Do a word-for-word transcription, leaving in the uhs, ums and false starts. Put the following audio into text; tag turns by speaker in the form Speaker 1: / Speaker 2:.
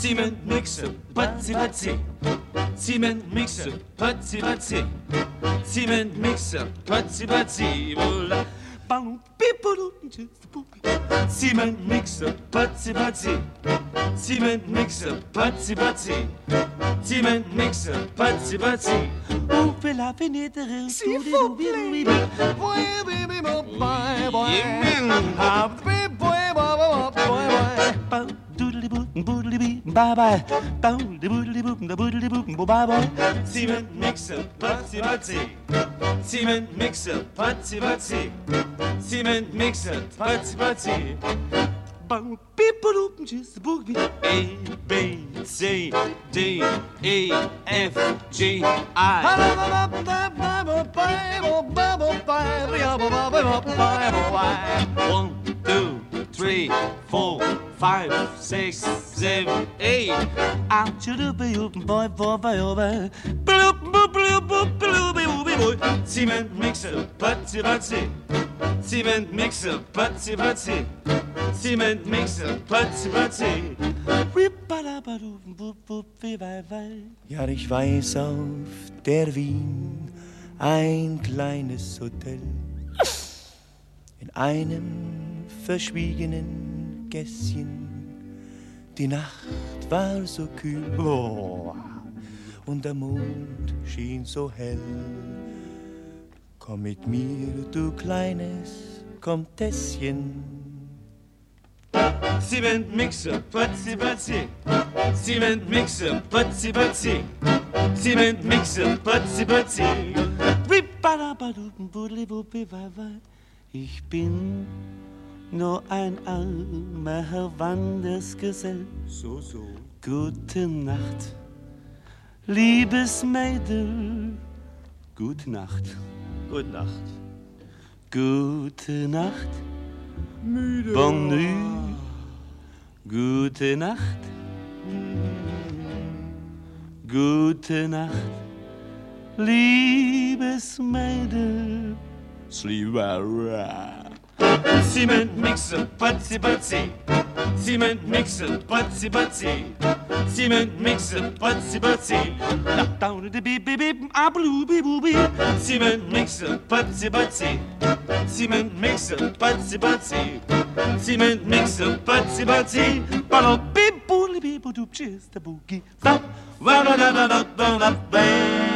Speaker 1: Cement mixer, patzi patzi. Cement mixer, patzi patzi. Cement mixer, patzi patzi. Voila. Cement mixer, patzi patzi. Cement mixer, patzi patzi. Cement mixer, patzi patzi. Ouvrez la fenêtre, s'il vous plaît. Bye bye. Cement mixer, patzi patzi. Cement mixer, patzi patzi. Cement mixer, patzi patzi. A, B, C, D, E, F, G, I. One, two, three, four, five, six, seven, eight. Out to the boy, boy, boy, boy. Cement mixer, patzi patzi. Cement mixer, patzi patzi. Cement mixer, patzi patzi.
Speaker 2: Ja, ich weiß auf der Wien ein kleines Hotel in einem verschwiegenen Gässchen. Die Nacht war so kühl, oh, und der Mond schien so hell. Komm mit mir, du kleines Komteschen.
Speaker 1: Cement mixer, patzi patzi. Cement mixer, patzi patzi. Cement mixer, patzi patzi.
Speaker 2: Ich bin nur ein armer Wandersgesell.
Speaker 1: So, so.
Speaker 2: Gute Nacht, liebes Mädel. Gute Nacht.
Speaker 1: Gute Nacht.
Speaker 2: Gute Nacht.
Speaker 1: Müde.
Speaker 2: Bonne nuit. Gute Nacht. Gute Nacht, liebes Mädel. Sleep well.
Speaker 1: Cement mixer, patzi patzi. Cement mixer, patzi patzi. Cement mixer, patzi patzi. Down the beep beep beep, a blue beep beep. Cement mixer, patzi patzi. Cement mixer, patzi patzi. Cement mixer, patzi patzi. Balo beep boop beep boop, just a boogie. Stop. Wa da da da da da da.